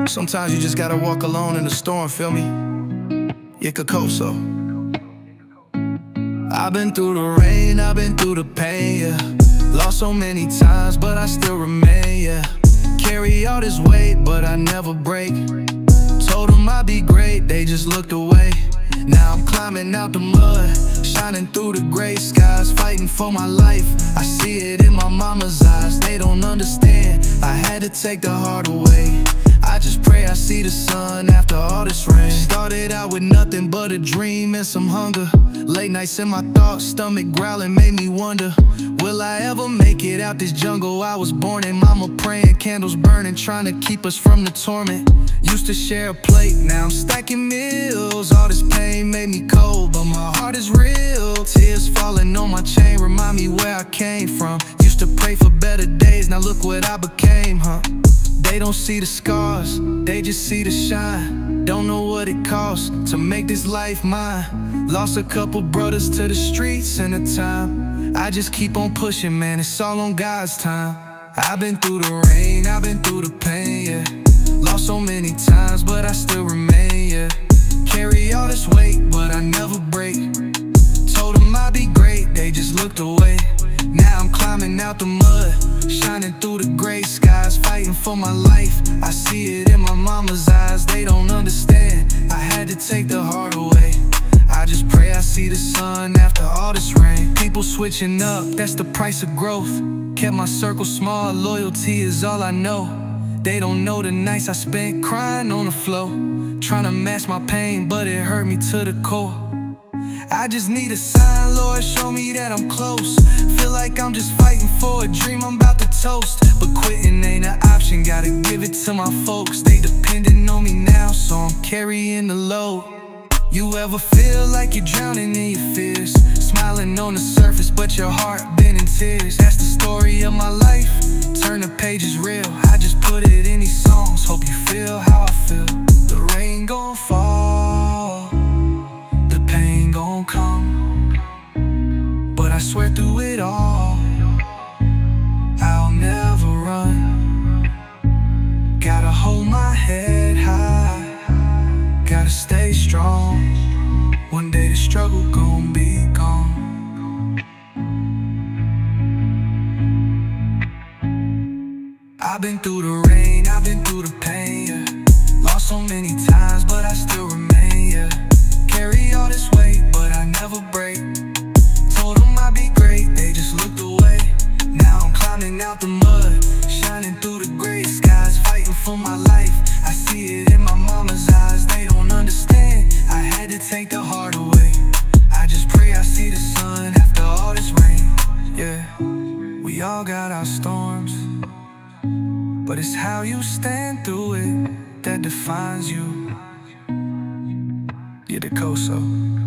Sometimes you just gotta walk alone in the storm, feel me? Yeah, Kokoso. I've been through the rain, I've been through the pain, yeah. Lost so many times, but I still remain, yeah. Carry all this weight, but I never break. Told them I'd be great, they just looked away. Now I'm climbing out the mud, shining through the gray skies, fighting for my life. I see it in my mama's eyes, they don't understand. I had to take the heart away. I just pray I see the sun after all this rain. Started out with nothing but a dream and some hunger. Late nights in my thoughts, stomach growling made me wonder, will I ever make it out this jungle I was born in? Mama praying, candles burning, trying to keep us from the torment. Used to share a plate, now I'm stacking meals. All this pain made me cold, but my heart is real. Tears falling on my chain, remind me where I came from. Used to pray for better days, now look what I became, huh? They don't see the scars, they just see the shine. Don't know what it costs to make this life mine. Lost a couple brothers to the streets in a time. I just keep on pushing, man, it's all on God's time. I've been through the rain, I've been through the pain, yeah. Lost so many times, but I still remain, yeah. Carry all this weight, but I never break. Told them I'd be great, they just looked away. Now I'm climbing out the mud, shining through the gray skies, fighting for my life. I see it in my mama's eyes, they don't understand. I had to take the heart away. I just pray I see the sun after all this rain. People switching up, that's the price of growth. Kept my circle small, loyalty is all I know. They don't know the nights I spent crying on the floor, trying to mask my pain, but it hurt me to the core. I just need a sign, Lord, show me that I'm close. Feel like I'm just fighting for a dream I'm about to toast. But quitting ain't an option, gotta give it to my folks. They depending on me now, so I'm carrying the load. You ever feel like you're drowning in your fears? Smiling on the surface, but your heart been in tears. That's the story of my life, turn the pages real. I just put it in these songs, hope you feel how I feel. The rain gon' fall, the pain gon' come, but I swear through it all, I'll never run. Gotta hold my head high, gotta stay strong. One day the struggle gon' be gone. I've been through the rain, I've been through the pain, yeah. Lost so many times, but I still remain, yeah. Carry all this weight, but I never break. Told them I'd be great, they just looked away. Now I'm climbing out the mud, shining through the gray skies, fighting for my life. I see it in my mama's eyes, they don't understand. I had to take the heart away. I just pray I see the sun after all this rain. Yeah, we all got our storms, but it's how you stand through it that defines you. You're the Koso.